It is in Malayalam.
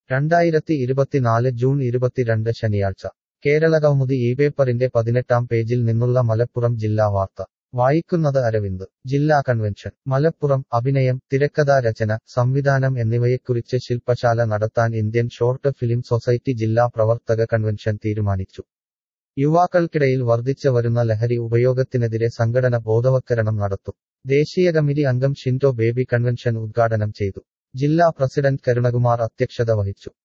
2024 ജൂൺ 22 ശനിയാഴ്ച കേരളകൗമുദി ഇപേപ്പറിന്റെ 18-ാം പേജിൽ നിന്നുള്ള മലപ്പുറം ജില്ലാ വാർത്ത വായിക്കുന്നത് അരവിന്ദ്. ജില്ലാ കൺവെൻഷൻ മലപ്പുറം. അഭിനയം, തിരക്കഥാ രചന, സംവിധാനം എന്നിവയെക്കുറിച്ച് ശില്പശാല നടത്താൻ ഇന്ത്യൻ ഷോർട്ട് ഫിലിം സൊസൈറ്റി ജില്ലാ പ്രവർത്തക കൺവെൻഷൻ തീരുമാനിച്ചു. യുവാക്കൾക്കിടയിൽ വർദ്ധിച്ചു വരുന്ന ലഹരി ഉപയോഗത്തിനെതിരെ സംഘടന ബോധവത്കരണം നടത്തും. ദേശീയ കമ്മിറ്റി അംഗം ഷിൻഡോ ബേബി കൺവെൻഷൻ ഉദ്ഘാടനം ചെയ്തു. ജില്ലാ പ്രസിഡന്റ് കരുണകുമാർ അധ്യക്ഷത വഹിച്ചു.